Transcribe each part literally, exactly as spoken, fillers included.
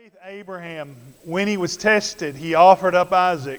faith, Abraham, when he was tested, he offered up Isaac.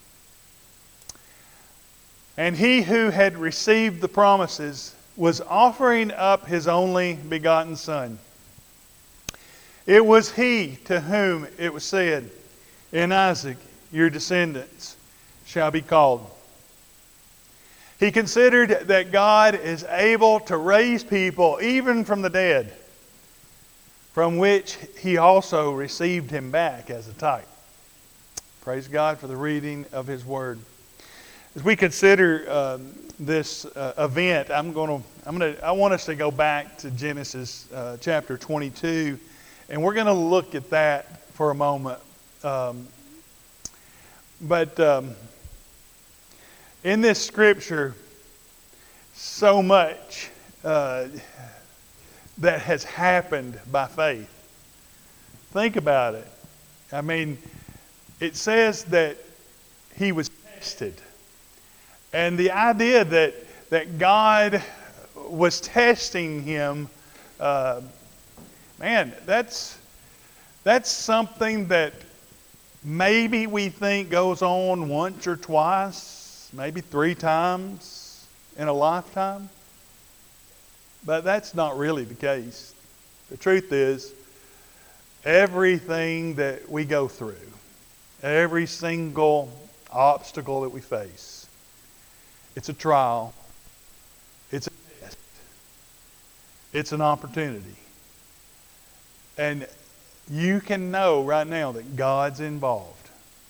And he who had received the promises was offering up his only begotten son. It was he to whom it was said, "In Isaac your descendants shall be called." He considered that God is able to raise people even from the dead, from which he also received him back as a type. Praise God for the reading of His Word. As we consider um, this uh, event, I'm going to, I'm going to, I want us to go back to Genesis uh, chapter twenty-two, and we're going to look at that for a moment. Um, but um, in this scripture, so much uh, that has happened by faith. Think about it. I mean, it says that he was tested. And the idea that, that God was testing him, uh, man, that's, that's something that maybe we think goes on once or twice, maybe three times in a lifetime. But that's not really the case. The truth is, everything that we go through, every single obstacle that we face, it's a trial, it's a test, it's an opportunity. And you can know right now that God's involved.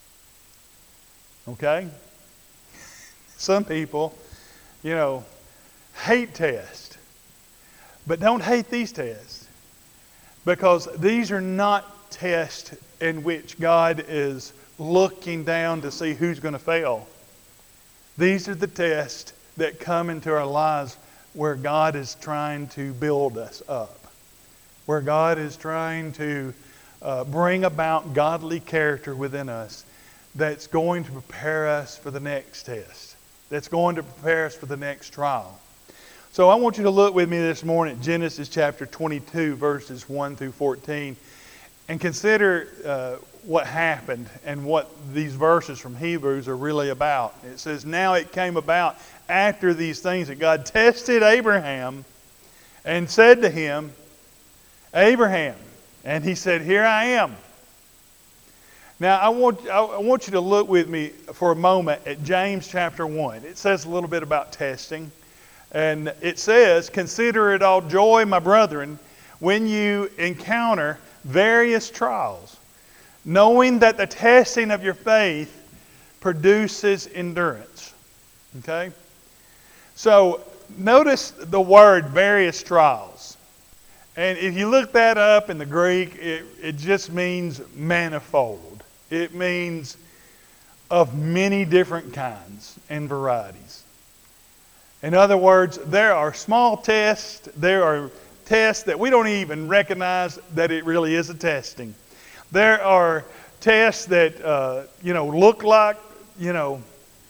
Okay? Some people, you know, hate tests. But don't hate these tests, because these are not tests in which God is looking down to see who's going to fail. These are the tests that come into our lives where God is trying to build us up, where God is trying to uh, bring about godly character within us that's going to prepare us for the next test, that's going to prepare us for the next trial. So I want you to look with me this morning at Genesis chapter twenty-two, verses one through fourteen, and consider uh, what happened and what these verses from Hebrews are really about. It says, "Now it came about after these things that God tested Abraham and said to him, 'Abraham,' and he said, 'Here I am.'" Now I want, I want you to look with me for a moment at James chapter one. It says a little bit about testing. And it says, "Consider it all joy, my brethren, when you encounter various trials, knowing that the testing of your faith produces endurance." Okay? So, notice the word various trials. And if you look that up in the Greek, it, it just means manifold. It means of many different kinds and varieties. In other words, there are small tests, there are tests that we don't even recognize that it really is a testing. There are tests that, uh, you know, look like, you know,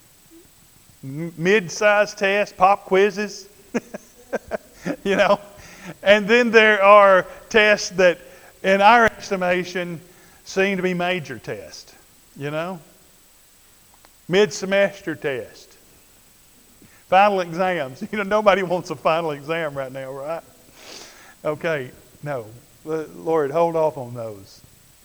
mid-sized tests, pop quizzes, you know. And then there are tests that, in our estimation, seem to be major tests, you know. Mid-semester tests. Final exams. You know, nobody wants a final exam right now, right? Okay, no. Lord, hold off on those.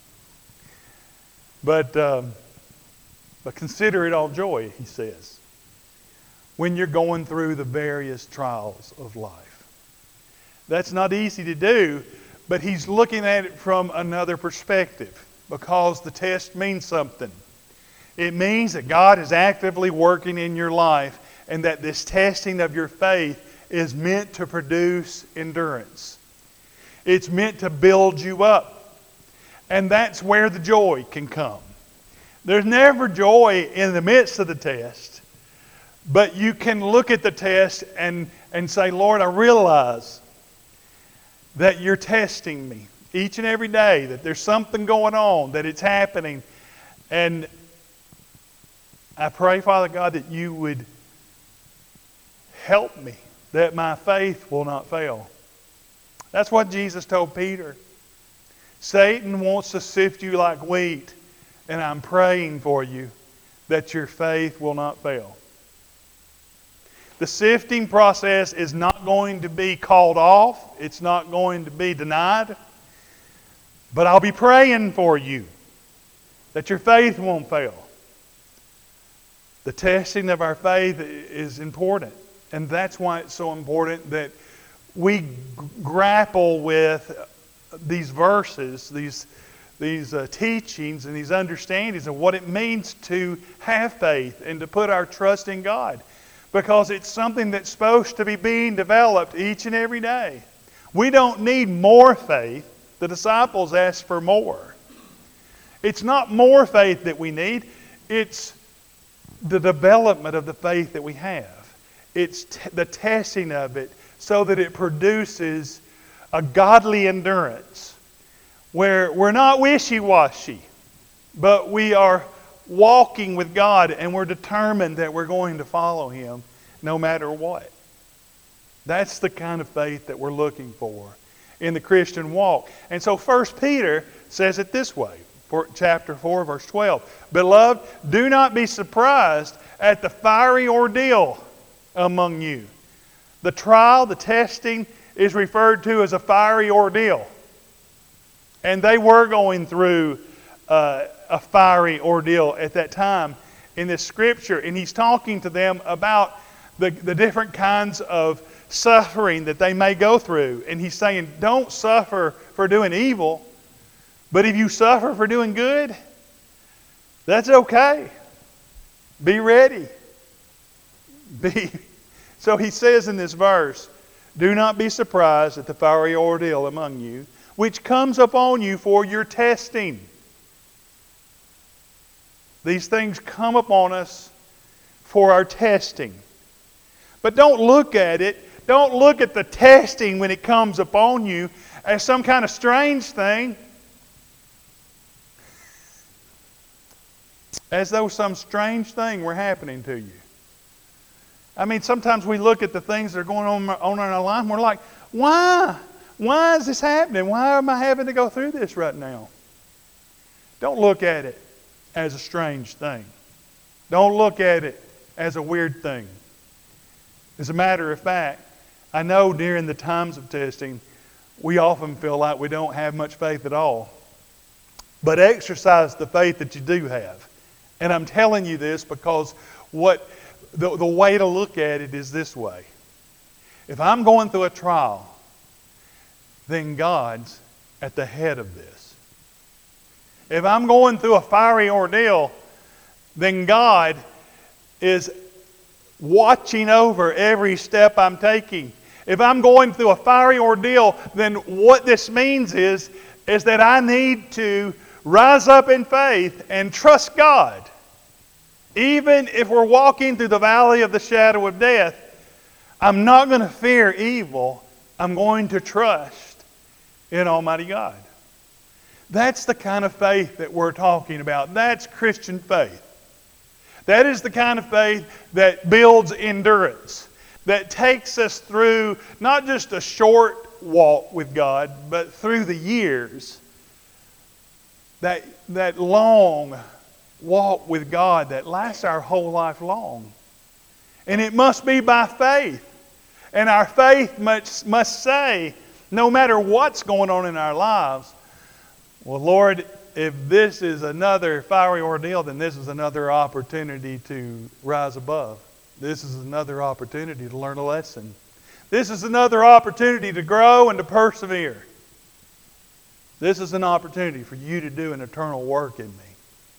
But, um, but consider it all joy, he says, when you're going through the various trials of life. That's not easy to do, but he's looking at it from another perspective, because the test means something. It means that God is actively working in your life, and that this testing of your faith is meant to produce endurance. It's meant to build you up. And that's where the joy can come. There's never joy in the midst of the test, but you can look at the test and, and say, "Lord, I realize that you're testing me each and every day, that there's something going on, that it's happening. And I pray, Father God, that you would help me, that my faith will not fail." That's what Jesus told Peter. Satan wants to sift you like wheat, and I'm praying for you that your faith will not fail. The sifting process is not going to be called off. It's not going to be denied. But I'll be praying for you that your faith won't fail. The testing of our faith is important. And that's why it's so important that we g- grapple with these verses, these, these uh, teachings and these understandings of what it means to have faith and to put our trust in God. Because it's something that's supposed to be being developed each and every day. We don't need more faith. The disciples asked for more. It's not more faith that we need. It's the development of the faith that we have. It's t- the testing of it so that it produces a godly endurance where we're not wishy-washy, but we are walking with God, and we're determined that we're going to follow Him no matter what. That's the kind of faith that we're looking for in the Christian walk. And so First Peter says it this way, for chapter four, verse twelve. Beloved, do not be surprised at the fiery ordeal among you. The trial, the testing, is referred to as a fiery ordeal. And they were going through uh, a fiery ordeal at that time in this scripture. And he's talking to them about the, the different kinds of suffering that they may go through. And he's saying, don't suffer for doing evil, but if you suffer for doing good, that's okay. Be ready. Be. So he says in this verse, do not be surprised at the fiery ordeal among you, which comes upon you for your testing. These things come upon us for our testing. But don't look at it, don't look at the testing when it comes upon you as some kind of strange thing. As though some strange thing were happening to you. I mean, sometimes we look at the things that are going on, on in our life and we're like, why? Why is this happening? Why am I having to go through this right now? Don't look at it as a strange thing. Don't look at it as a weird thing. As a matter of fact, I know during the times of testing, we often feel like we don't have much faith at all. But exercise the faith that you do have. And I'm telling you this because what the, the way to look at it is this way. If I'm going through a trial, then God's at the head of this. If I'm going through a fiery ordeal, then God is watching over every step I'm taking. If I'm going through a fiery ordeal, then what this means is, is that I need to rise up in faith and trust God. Even if we're walking through the valley of the shadow of death, I'm not going to fear evil. I'm going to trust in Almighty God. That's the kind of faith that we're talking about. That's Christian faith. That is the kind of faith that builds endurance, that takes us through not just a short walk with God, but through the years. That, that long walk with God that lasts our whole life long. And it must be by faith. And our faith must, must say, no matter what's going on in our lives, well, Lord, if this is another fiery ordeal, then this is another opportunity to rise above. This is another opportunity to learn a lesson. This is another opportunity to grow and to persevere. This is an opportunity for you to do an eternal work in me.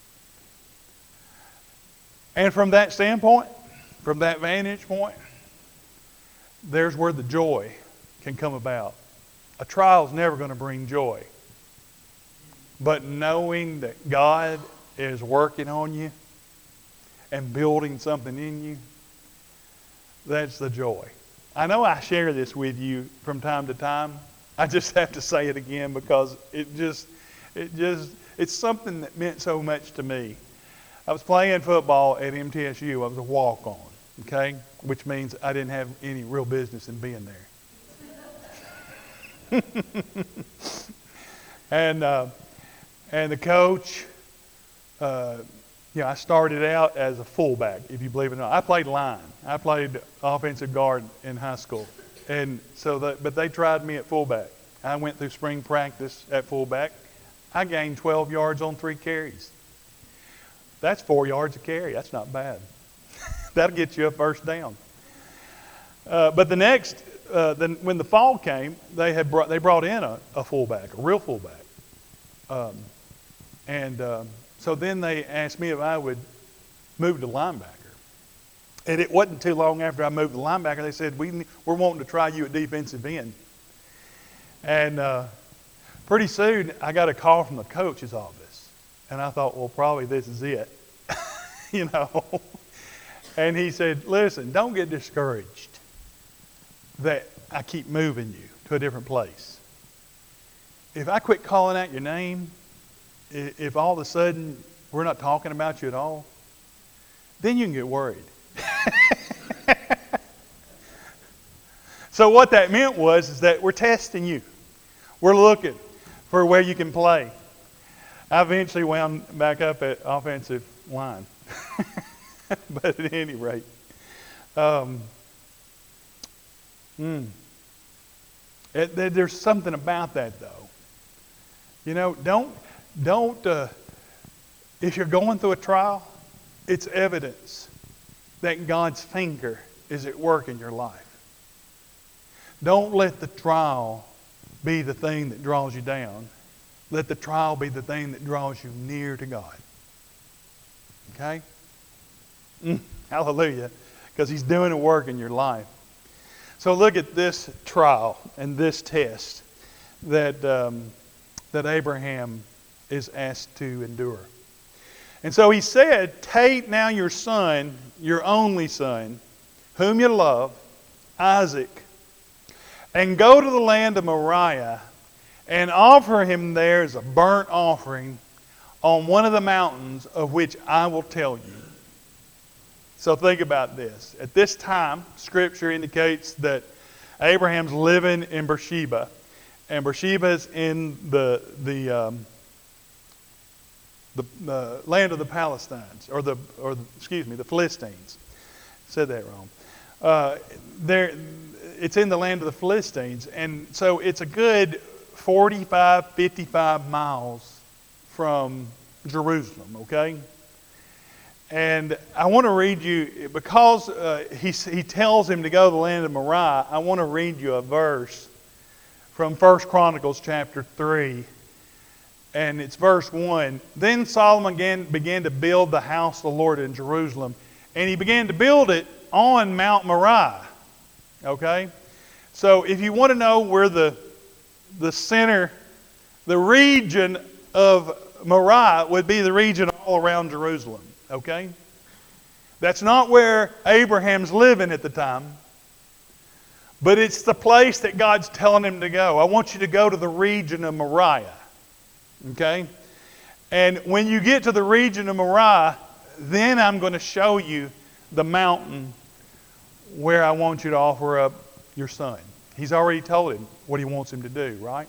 And from that standpoint, from that vantage point, there's where the joy can come about. A trial is never going to bring joy. But knowing that God is working on you and building something in you, that's the joy. I know I share this with you from time to time. I just have to say it again because it just, it just, it's something that meant so much to me. I was playing football at M T S U. I was a walk-on, okay? Which means I didn't have any real business in being there. And uh, and the coach, uh, you know, I started out as a fullback, if you believe it or not. I played line. I played offensive guard in high school, and so that, but they tried me at fullback. I went through spring practice at fullback. I gained twelve yards on three carries. That's four yards a carry. That's not bad. That'll get you a first down. Uh, but the next, uh, then when the fall came, they had brought they brought in a, a fullback, a real fullback, um, and um, so then they asked me if I would move to linebacker. And it wasn't too long after I moved to linebacker, they said, we we're wanting to try you at defensive end. And uh, pretty soon I got a call from the coach's office, and I thought, well, probably this is it, you know. And he said, listen, don't get discouraged that I keep moving you to a different place. If I quit calling out your name, if all of a sudden we're not talking about you at all, then you can get worried. So what that meant was is that we're testing you. We're looking for where you can play. I eventually wound back up at offensive line. But at any rate, um, mm, it, there's something about that, though. You know, don't don't. Uh, if you're going through a trial, it's evidence that God's finger is at work in your life. Don't let the trial be the thing that draws you down. Let the trial be the thing that draws you near to God. Okay? Mm, hallelujah. Because He's doing a work in your life. So look at this trial and this test that, um, that Abraham is asked to endure. And so he said, take now your son, your only son, whom you love, Isaac, and go to the land of Moriah and offer him there as a burnt offering on one of the mountains of which I will tell you. So think about this. At this time, Scripture indicates that Abraham's living in Beersheba, and Beersheba is in the the um, the, the land of the Palestinians, or the or the, excuse me, the Philistines. I said that wrong. Uh, there, it's in the land of the Philistines, and so it's a good forty-five, fifty-five miles from Jerusalem. Okay. And I want to read you, because uh, he, he tells him to go to the land of Moriah, I want to read you a verse from First Chronicles chapter three. And it's verse one. Then Solomon began, began to build the house of the Lord in Jerusalem. And he began to build it on Mount Moriah. Okay? So if you want to know where the, the center, the region of Moriah would be the region all around Jerusalem. Okay? That's not where Abraham's living at the time. But it's the place that God's telling him to go. I want you to go to the region of Moriah. Okay? And when you get to the region of Moriah, then I'm going to show you the mountain where I want you to offer up your son. He's already told him what he wants him to do, right?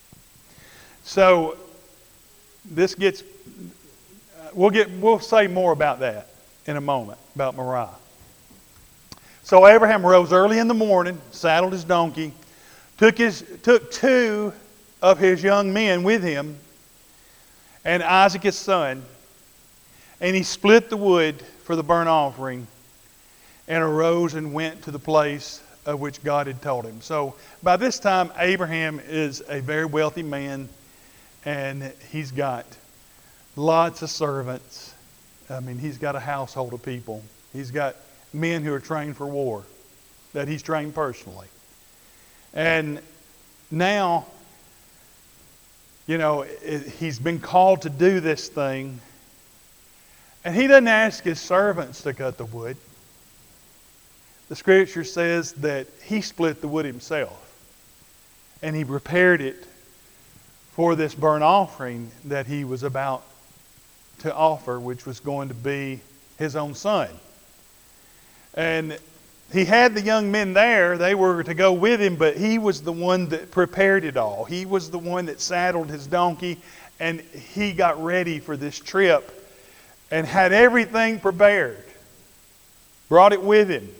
So this gets... We'll get. We'll say more about that in a moment, about Moriah. So Abraham rose early in the morning, saddled his donkey, took his took two of his young men with him, and Isaac his son, and he split the wood for the burnt offering, and arose and went to the place of which God had told him. So by this time, Abraham is a very wealthy man, and he's got lots of servants. I mean, he's got a household of people. He's got men who are trained for war that he's trained personally. And now, you know, it, he's been called to do this thing. And he doesn't ask his servants to cut the wood. The Scripture says that he split the wood himself. And he prepared it for this burnt offering that he was about to offer, which was going to be his own son. And he had the young men there. They were to go with him, but he was the one that prepared it all. He was the one that saddled his donkey, and he got ready for this trip and had everything prepared. Brought it with him.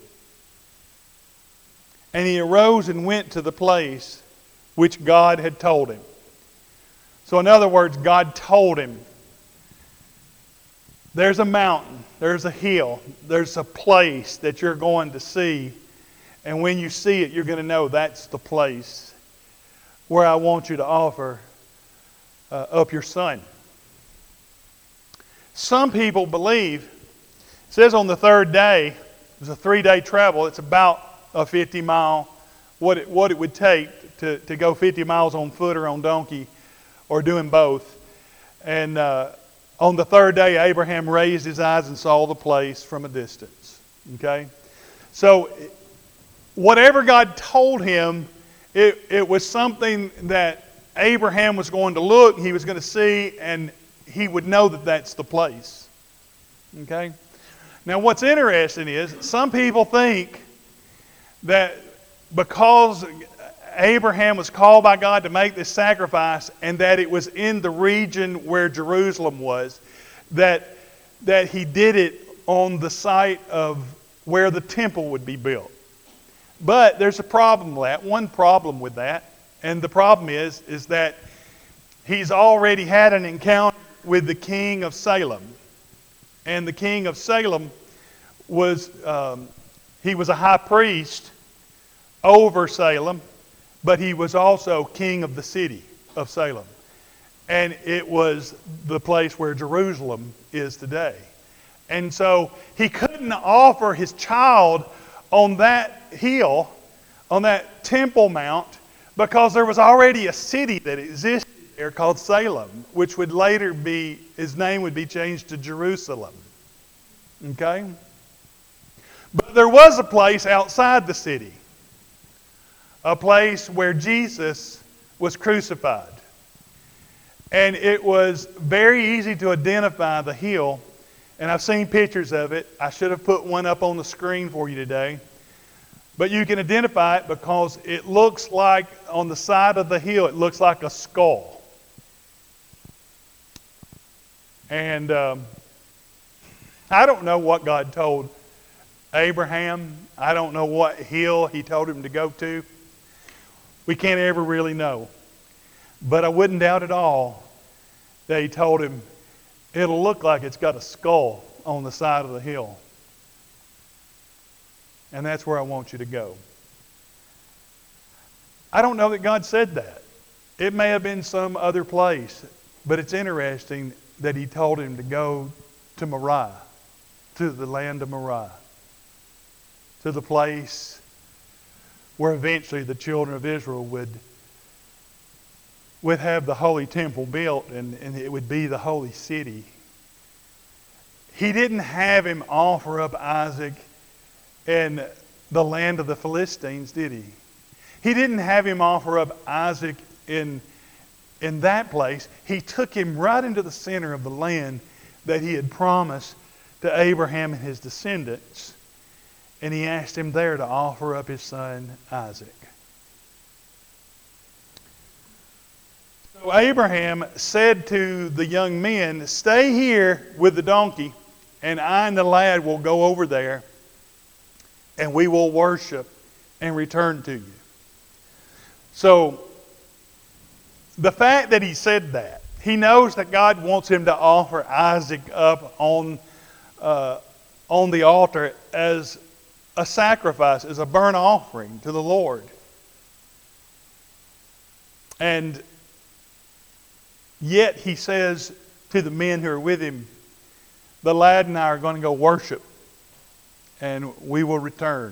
And he arose and went to the place which God had told him. So in other words, God told him, there's a mountain, there's a hill, there's a place that you're going to see. And when you see it, you're going to know that's the place where I want you to offer uh, up your son. Some people believe, it says on the third day, it was a three-day travel, it's about a fifty mile, what it, what it would take to, to go fifty miles on foot or on donkey, or doing both. And uh, on the third day, Abraham raised his eyes and saw the place from a distance. Okay? So, whatever God told him, it, it was something that Abraham was going to look, he was going to see, and he would know that that's the place. Okay? Now, what's interesting is, some people think that because Abraham was called by God to make this sacrifice, and that it was in the region where Jerusalem was, that, that he did it on the site of where the temple would be built. But there's a problem with that, one problem with that, and the problem is, is that he's already had an encounter with the king of Salem. And the king of Salem was, um, he was a high priest over Salem, but he was also king of the city of Salem. And it was the place where Jerusalem is today. And so he couldn't offer his child on that hill, on that Temple Mount, because there was already a city that existed there called Salem, which would later be, his name would be changed to Jerusalem. Okay? But there was a place outside the city, a place where Jesus was crucified. And it was very easy to identify the hill. And I've seen pictures of it. I should have put one up on the screen for you today. But you can identify it because it looks like, on the side of the hill, it looks like a skull. And um, I don't know what God told Abraham. I don't know what hill he told him to go to. We can't ever really know. But I wouldn't doubt at all that he told him, it'll look like it's got a skull on the side of the hill. And that's where I want you to go. I don't know that God said that. It may have been some other place. But it's interesting that he told him to go to Moriah, to the land of Moriah, to the place where eventually the children of Israel would, would have the holy temple built, and, and it would be the holy city. He didn't have him offer up Isaac in the land of the Philistines, did he? He didn't have him offer up Isaac in, in that place. He took him right into the center of the land that he had promised to Abraham and his descendants. And he asked him there to offer up his son Isaac. So Abraham said to the young men, stay here with the donkey, and I and the lad will go over there, and we will worship and return to you. So the fact that he said that, he knows that God wants him to offer Isaac up on, uh, on the altar as a sacrifice, as a burnt offering to the Lord. And yet he says to the men who are with him, the lad and I are going to go worship, and we will return.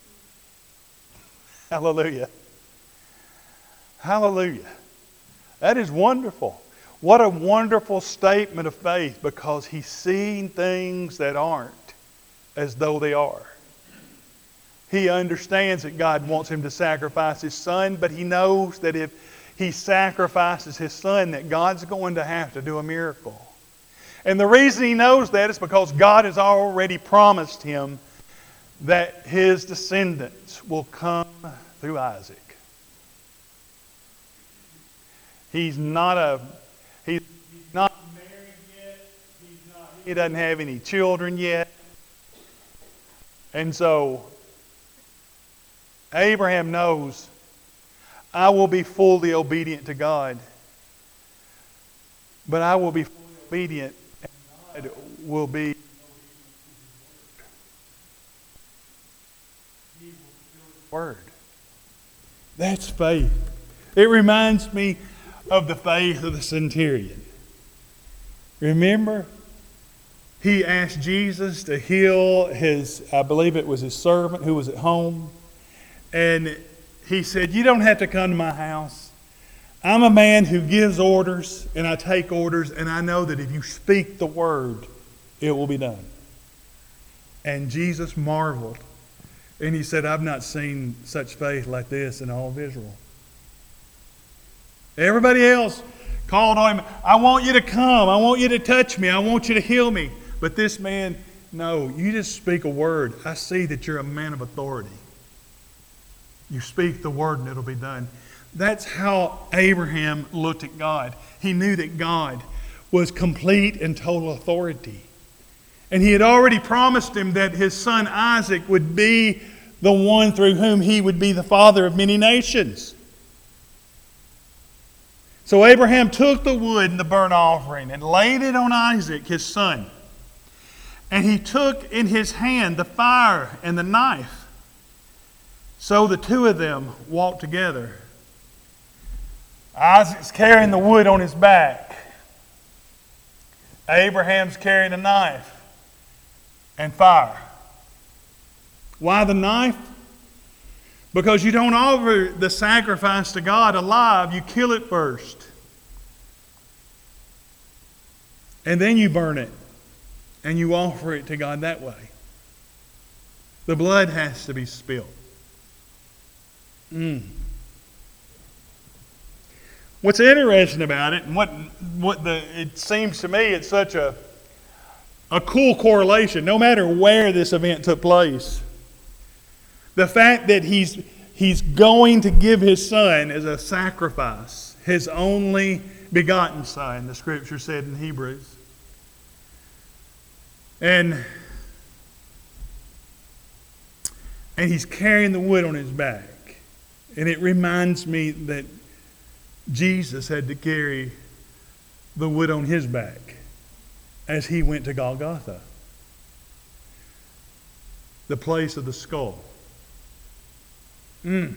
Hallelujah. Hallelujah. That is wonderful. What a wonderful statement of faith, because he's seeing things that aren't as though they are. He understands that God wants him to sacrifice his son, but he knows that if he sacrifices his son, that God's going to have to do a miracle. And the reason he knows that is because God has already promised him that his descendants will come through Isaac. He's not a he's not married yet. He's not, he doesn't have any children yet. And so Abraham knows, I will be fully obedient to God. But I will be fully obedient, and God will be Word. That's faith. It reminds me of the faith of the centurion. Remember, he asked Jesus to heal his, I believe it was his servant who was at home. And he said, you don't have to come to my house. I'm a man who gives orders, and I take orders, and I know that if you speak the word, it will be done. And Jesus marveled. And he said, I've not seen such faith like this in all of Israel. Everybody else called on him, I want you to come. I want you to touch me. I want you to heal me. But this man, no, you just speak a word. I see that you're a man of authority. You speak the word and it'll be done. That's how Abraham looked at God. He knew that God was complete and total authority. And he had already promised him that his son Isaac would be the one through whom he would be the father of many nations. So Abraham took the wood and the burnt offering and laid it on Isaac, his son. And he took in his hand the fire and the knife. So the two of them walked together. Isaac's carrying the wood on his back. Abraham's carrying a knife and fire. Why the knife? Because you don't offer the sacrifice to God alive, you kill it first. And then you burn it. And you offer it to God that way. The blood has to be spilled. Mm. What's interesting about it, and what what the it seems to me it's such a a cool correlation, no matter where this event took place. The fact that he's he's going to give his son as a sacrifice, his only begotten son, the scripture said in Hebrews. And, and he's carrying the wood on his back. And it reminds me that Jesus had to carry the wood on his back as he went to Golgotha, the place of the skull. Mm.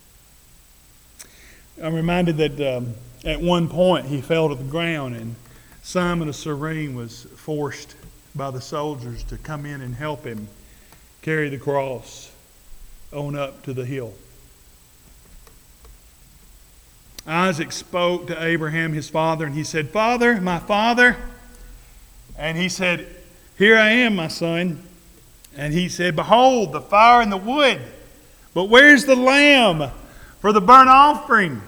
I'm reminded that um, at one point he fell to the ground and Simon of Cyrene was forced by the soldiers to come in and help him carry the cross on up to the hill. Isaac spoke to Abraham, his father, and he said, Father, my father. And he said, Here I am, my son. And he said, Behold, the fire and the wood. But where's the lamb for the burnt offering?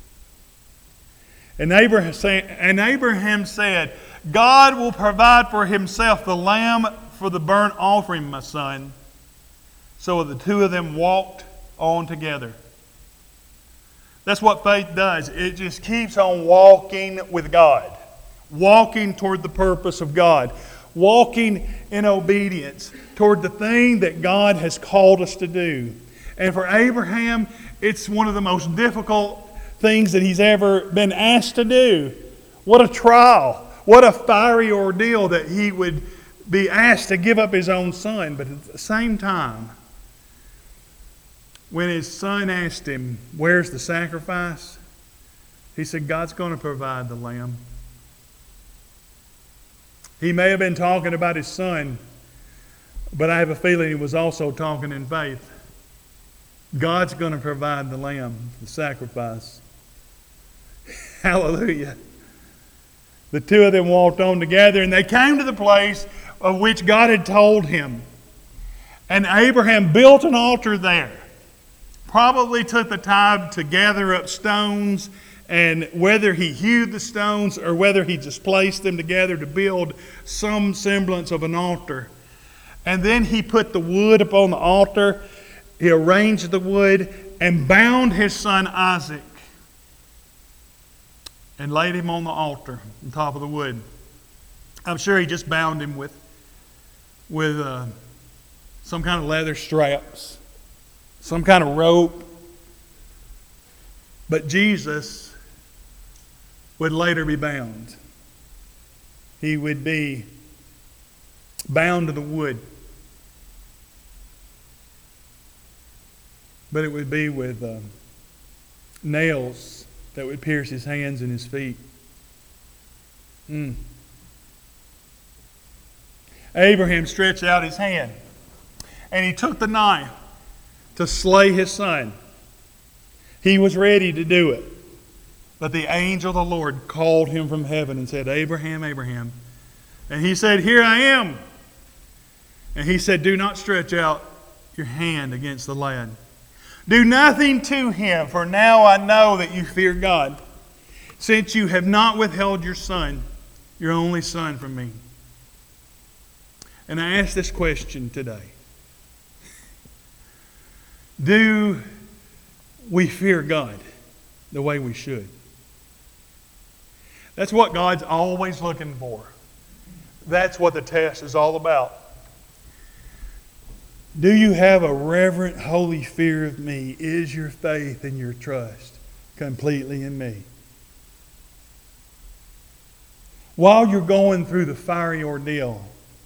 And Abraham, and Abraham said, God will provide for himself the lamb for the burnt offering, my son. So the two of them walked on together. That's what faith does. It just keeps on walking with God. Walking toward the purpose of God. Walking in obedience toward the thing that God has called us to do. And for Abraham, it's one of the most difficult things that he's ever been asked to do. What a trial. What a fiery ordeal that he would be asked to give up his own son. But at the same time, when his son asked him, where's the sacrifice? He said, God's going to provide the lamb. He may have been talking about his son, but I have a feeling he was also talking in faith. God's going to provide the lamb, the sacrifice. Hallelujah. The two of them walked on together, and they came to the place of which God had told him. And Abraham built an altar there. Probably took the time to gather up stones, and whether he hewed the stones or whether he just placed them together to build some semblance of an altar. And then he put the wood upon the altar. He arranged the wood and bound his son Isaac and laid him on the altar on top of the wood. I'm sure he just bound him with, with uh, some kind of leather straps, some kind of rope. But Jesus would later be bound. He would be bound to the wood. But it would be with uh, nails that would pierce his hands and his feet. Mm. Abraham stretched out his hand, and he took the knife to slay his son. He was ready to do it. But the angel of the Lord called him from heaven and said, Abraham, Abraham. And he said, Here I am. And he said, Do not stretch out your hand against the lad. Do nothing to him, for now I know that you fear God, since you have not withheld your son, your only son, from me. And I ask this question today. Do we fear God the way we should? That's what God's always looking for. That's what the test is all about. Do you have a reverent, holy fear of me? Is your faith and your trust completely in me? While you're going through the fiery ordeal,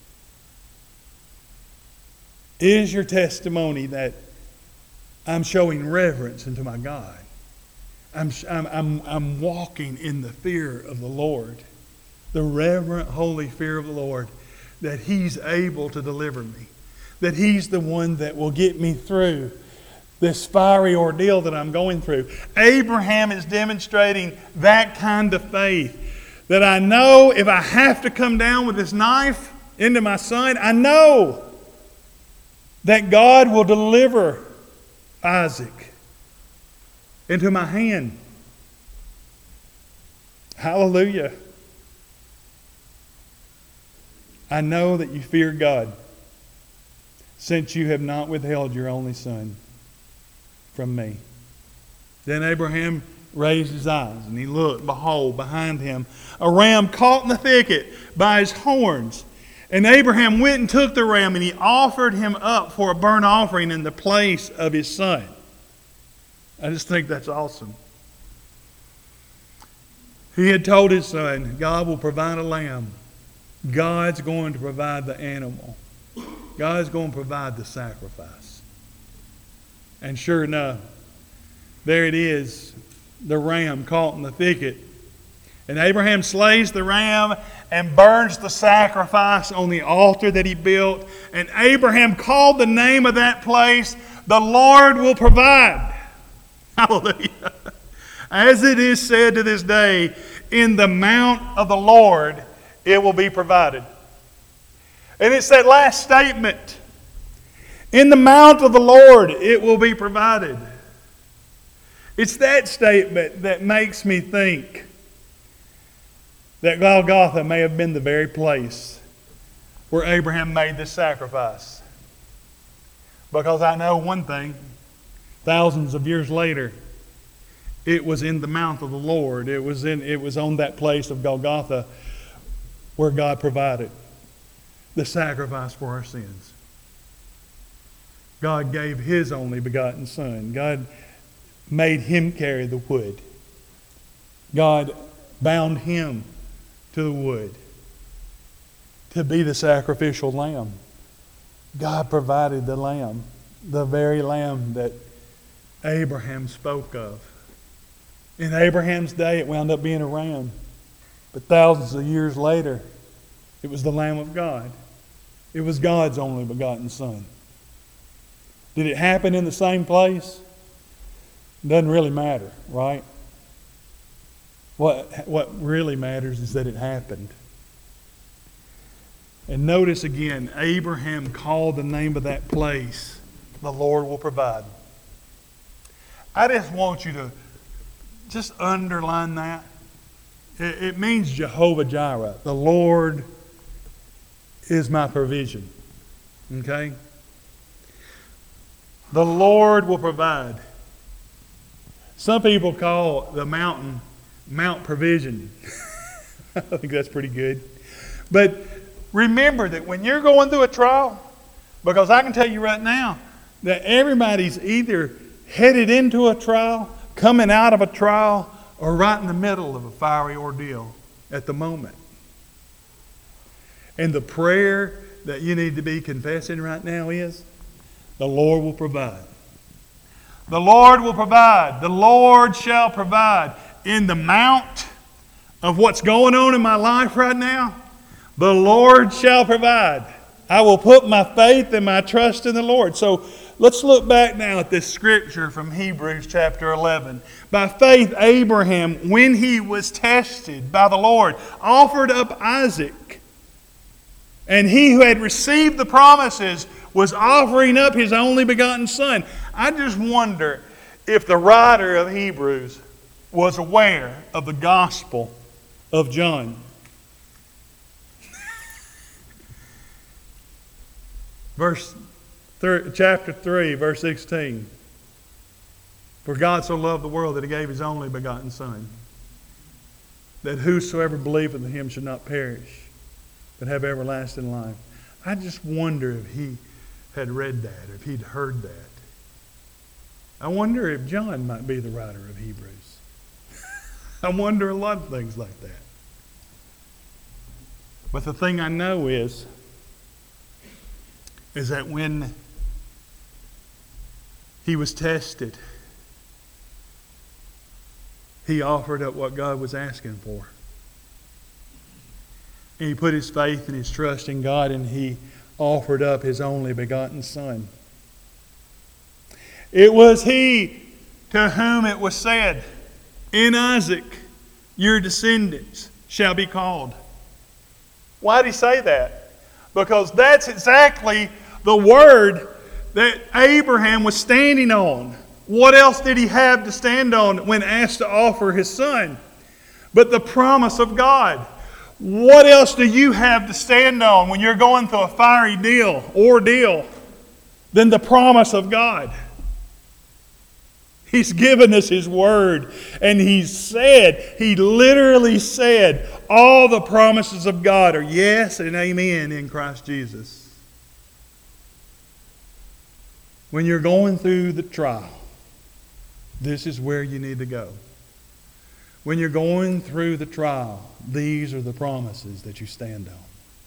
is your testimony that I'm showing reverence unto my God? I'm, I'm, I'm, I'm walking in the fear of the Lord, the reverent, holy fear of the Lord, that He's able to deliver me, that He's the one that will get me through this fiery ordeal that I'm going through. Abraham is demonstrating that kind of faith, that I know if I have to come down with this knife into my son, I know that God will deliver Isaac into my hand. Hallelujah. I know that you fear God, since you have not withheld your only son from me. Then Abraham raised his eyes, and he looked. Behold, behind him a ram caught in the thicket by his horns. And Abraham went and took the ram, and he offered him up for a burnt offering in the place of his son. I just think that's awesome. He had told his son, God will provide a lamb. God's going to provide the animal. God's going to provide the sacrifice. And sure enough, there it is, the ram caught in the thicket. And Abraham slays the ram and burns the sacrifice on the altar that he built. And Abraham called the name of that place, the Lord will provide. Hallelujah. As it is said to this day, in the mount of the Lord it will be provided. And it's that last statement. In the mount of the Lord it will be provided. It's that statement that makes me think that Golgotha may have been the very place where Abraham made this sacrifice. Because I know one thing, thousands of years later, it was in the mount of the Lord. It was in it was on that place of Golgotha where God provided the sacrifice for our sins. God gave His only begotten Son. God made Him carry the wood. God bound Him to the wood to be the sacrificial lamb. God provided the lamb, the very lamb that Abraham spoke of. In Abraham's day, it wound up being a ram. But thousands of years later, it was the Lamb of God. It was God's only begotten Son. Did it happen in the same place? Doesn't really matter, right? What, what really matters is that it happened. And notice again, Abraham called the name of that place, the Lord will provide. I just want you to just underline that. It, it means Jehovah Jireh. The Lord is my provision. Okay? The Lord will provide. Some people call the mountain Mount Provision. I think that's pretty good. But remember that when you're going through a trial, because I can tell you right now that everybody's either headed into a trial, coming out of a trial, or right in the middle of a fiery ordeal at the moment. And the prayer that you need to be confessing right now is, the Lord will provide. The Lord will provide. The Lord shall provide. In the mount of what's going on in my life right now, the Lord shall provide. I will put my faith and my trust in the Lord. So let's look back now at this scripture from Hebrews chapter eleven. By faith, Abraham, when he was tested by the Lord, offered up Isaac. And he who had received the promises was offering up his only begotten son. I just wonder if the writer of Hebrews was aware of the gospel of John. Verse thir- chapter three, verse sixteen. For God so loved the world that he gave his only begotten Son, that whosoever believeth in him should not perish, but have everlasting life. I just wonder if he had read that, or if he'd heard that. I wonder if John might be the writer of Hebrews. I wonder a lot of things like that. But the thing I know is, is that when he was tested, he offered up what God was asking for. And he put his faith and his trust in God, and he offered up his only begotten Son. It was he to whom it was said, in Isaac your descendants shall be called. Why did he say that? Because that's exactly the word that Abraham was standing on. What else did he have to stand on when asked to offer his son? But the promise of God. What else do you have to stand on when you're going through a fiery deal, ordeal, than the promise of God? He's given us his word, and he said, he literally said, all the promises of God are yes and amen in Christ Jesus. When you're going through the trial, this is where you need to go. When you're going through the trial, these are the promises that you stand on.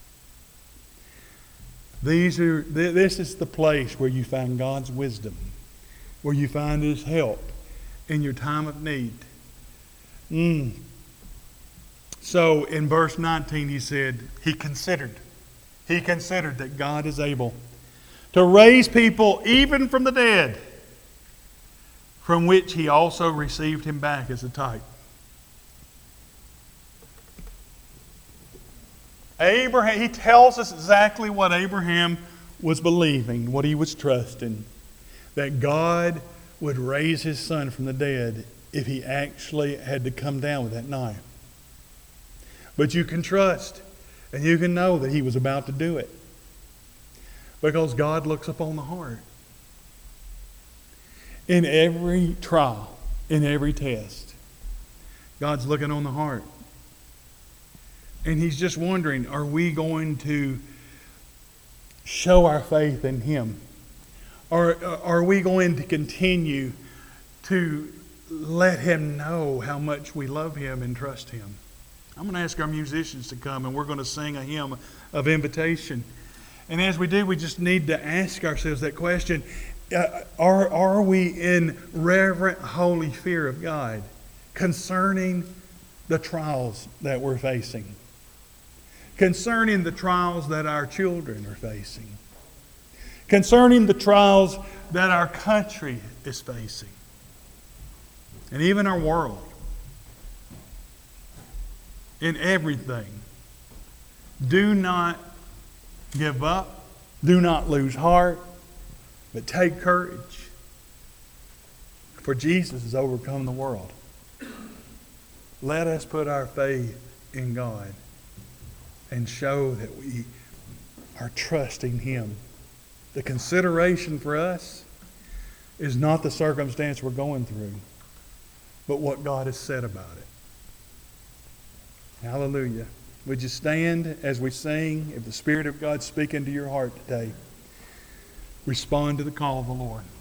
These are, this is the place where you find God's wisdom, where you find his help in your time of need. Mm. So in verse nineteen he said, he considered, he considered that God is able to raise people even from the dead, from which he also received him back as a type. Abraham, he tells us exactly what Abraham was believing, what he was trusting, that God would raise his son from the dead if he actually had to come down with that knife. But you can trust and you can know that he was about to do it, because God looks upon the heart. In every trial, in every test, God's looking on the heart. And he's just wondering, are we going to show our faith in him? Or are we going to continue to let him know how much we love him and trust him? I'm going to ask our musicians to come, and we're going to sing a hymn of invitation. And as we do, we just need to ask ourselves that question. Uh, are, are we in reverent, holy fear of God concerning the trials that we're facing? Concerning the trials that our children are facing? Concerning the trials that our country is facing? And even our world? In everything, do not give up. Do not lose heart. But take courage. For Jesus has overcome the world. Let us put our faith in God and show that we are trusting him The consideration for us is not the circumstance we're going through, but what God has said about it. Hallelujah. Would you stand as we sing? If the Spirit of God speak into your heart today, respond to the call of the Lord.